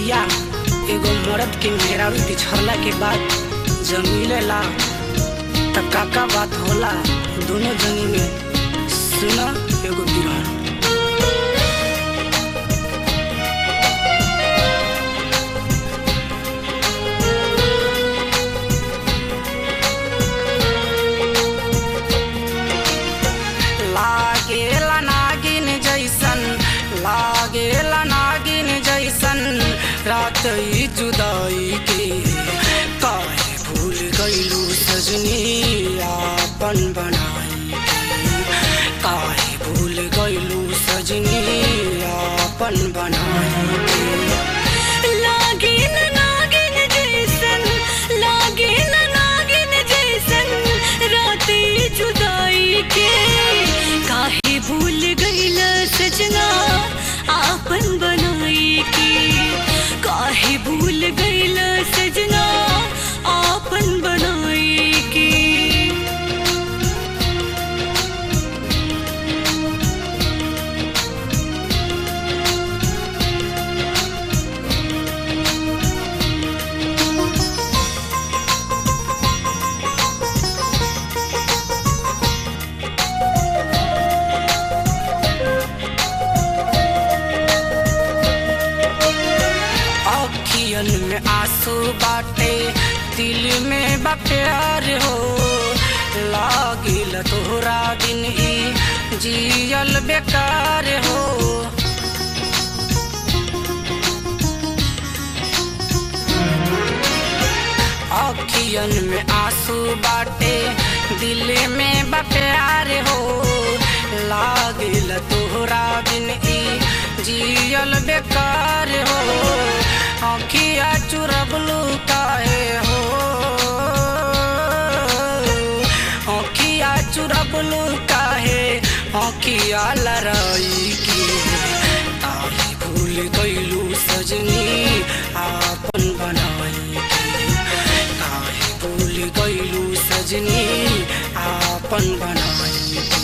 भैया एगो मर्द के मेहरारू बिछड़ला के बाद जब मिलेला तब का बात होला दोनों जनी में। सुना एगो बिरहन लागेला नागिन जैसन रात ही जुदाई के। काहे भूल गईलू सजनी आपन बनाई के। काहे भूल गईलू सजनी आपन बनाई के। लागेला नागिन जैसन, लागेला नागिन जैसन रात ही जुदाई के। काहे भूल गईला सजना आपन बनाई के। काहे भूल गईला सजना आपन बनाई के। में आंसू बाटे दिल में बा प्यार हो। लागिल तोहरा दिन ई जियल बेकार हो। अखियन में आंसू बाटे दिल में बा प्यार हो। लागिल तोहरा दिन ई जियल बेकार हो। आँखिया चुरबलू काहे हो। आँखिया चुरबलू काहे आँखिया लड़ाई की। काहे भूल गईलू सजनी आपन बनाई की। काहे भूल गईलू सजनी आपन बनाई की।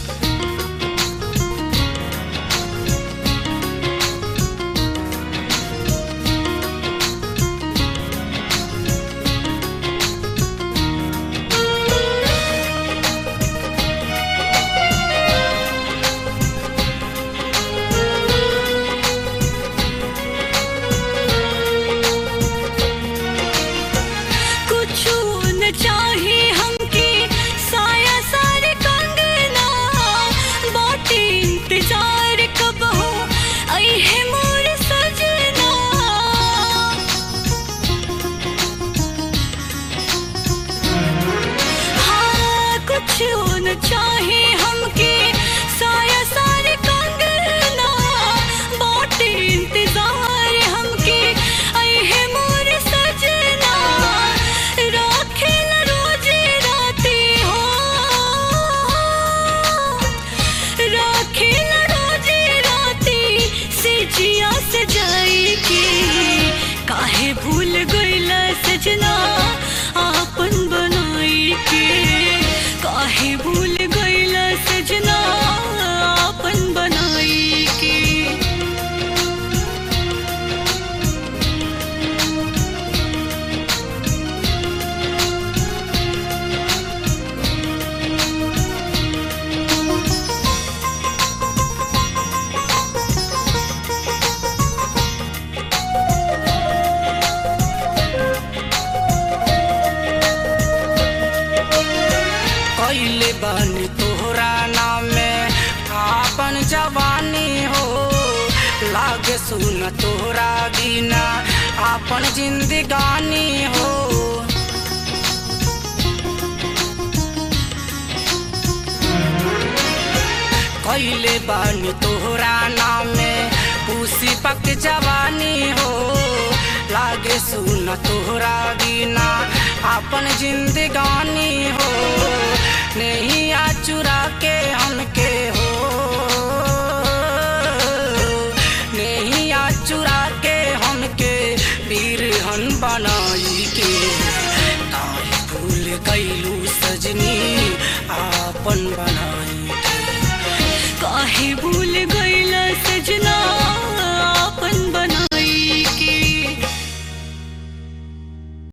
चाहे हमके साया सारे कंगना बाटे इंतजार हमके आई है मोर सजना। राखेला रोज राती हो। राखेला रोज राती से जिया सजाई के। काहे भूल गईला सजना आपन बनाई के। काहे भूल गईला सजना आपन बनाई के। कइले बानी तोहरा नाम में आपन जवानी हो। लागे सुन तोहरा बिना आपन जिंदगानी हो। कइले बानी तोहरा नाम में उसी पक जवानी हो। लागे सुन तोहरा बिना आपन जिंदगानी हो। नहीं आ चुरा के हमके हो।